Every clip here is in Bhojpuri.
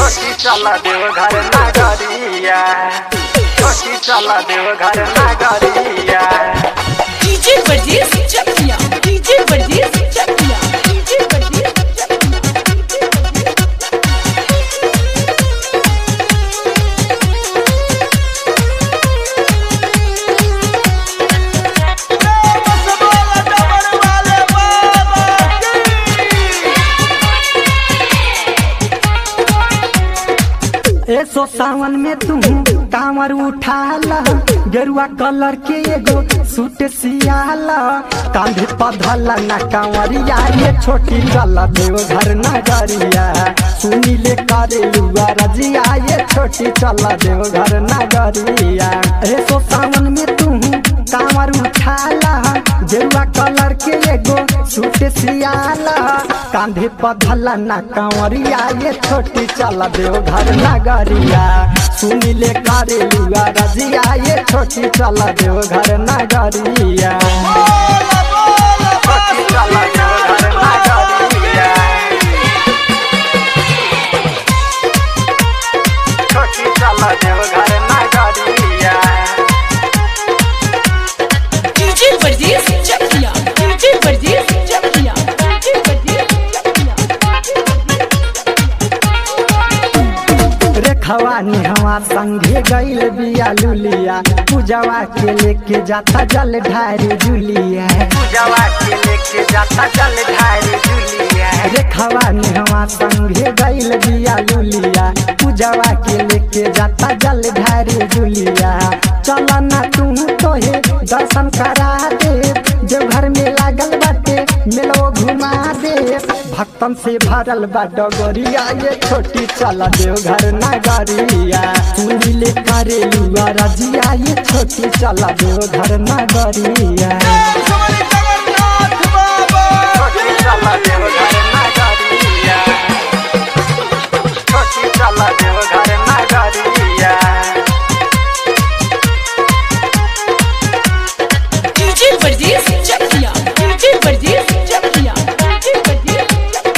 छोटी चला देव घर नगरिया, छोटी चला देव घर नगरिया। डीजे वर्जेस चकिया, डीजे वर्जेस चकिया, डीजे वर्जेस ऐसो सावन में तुम कांवर उठाला, गेरुआ कलर के एगो सूट सियाला, कांधे पधला ना कांवरिया, ये छोटी चला देव घर नगरिया, सुनीले करे लुआ रजिया, ये छोटी चला देव घर नगरिया। ऐसो सावन में तुम कांवर उठाला, गेरुआ कलर के एगो सूट सियाला, कांधे पधला ना कांवरिया, ये छोटी चला देव घर नगरिया, सुनीले करे लुआ रजिया, ये छोटी चला देव घर नगरिया। छोटी चला देव घर नगरिया, छोटी चला देव घर नगरिया। डीजे वर्जेस चकिया, डीजे वर्जेस चकिया, डीजे वर्जेस रेखवा निहवा संगे गईल बिया लुलिया, पूजवा के लेके जाता जल ढारी जुलिया, पूजवा के लेके जाता जल ढारी जुलिया। रेखवा निहवा संगे गईल बिया लुलिया, पूजवा के लेके जाता जल ढारी जुलिया, चला ना तू तोहे दर्शन करा दे, जो घर में लागल बाटे मेलो घुमा दे, भक्तन से भरल बा डगरिया, ये छोटी चला देव घर नगरिया, सुनीले करे लुआ रजिया, ये छोटी चला देव घर नगरिया। छोटी चला देव घर नगरिया, छोटी चला देव घर नगरिया। डीजे वर्जेस चकिया, डीजे वर्जेस चकिया, डीजे वर्जेस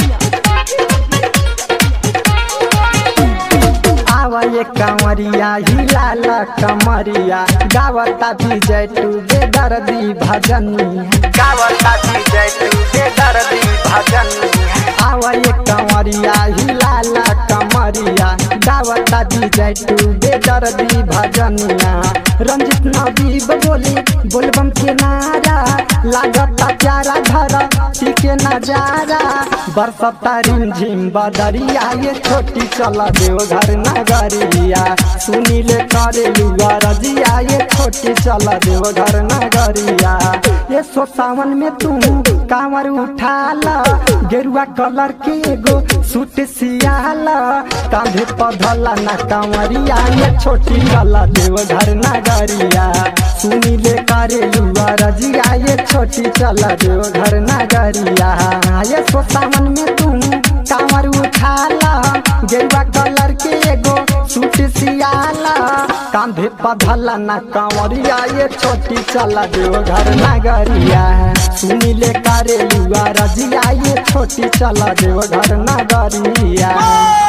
आवा ये कंवरिया हिलाला कमरिया, गावता विजय टू बेदर्दी भजनिया, गावता विजय तू बेदर्दी भजनिया। आवा ये कंवरिया हिलाला कमरिया, गावता विजय टू बेदर्दी भजनिया, रंजित नबीब बोले बोलबम के नारा, लागता प्यारा धरा के नजारा, बरसता रिमझिम बदरिया, ये छोटी चला देव घर नगरिया, सुनीले करे लुआ रजिया, ये छोटी चला देव घर नगरिया। ये सो सावन में तुम कांवर उठाला, गेरुआ कलर के एगो सूट सियाला, कांधे पधला ना कांवरिया, ये छोटी चला देव घर नगरिया, सुनीले करे लुआ रजिया, ये छोटी चला देव घर नगरिया। ये सो सावन में तुम कांवर उठाला, गेरुआ कलर के एगो सूट सियाला, कांधे पधला ना कांवरिया, ये छोटी चला देव घर नगरिया, सुनीले करे लुआ रजिया, ये छोटी चला देव घर नगरिया।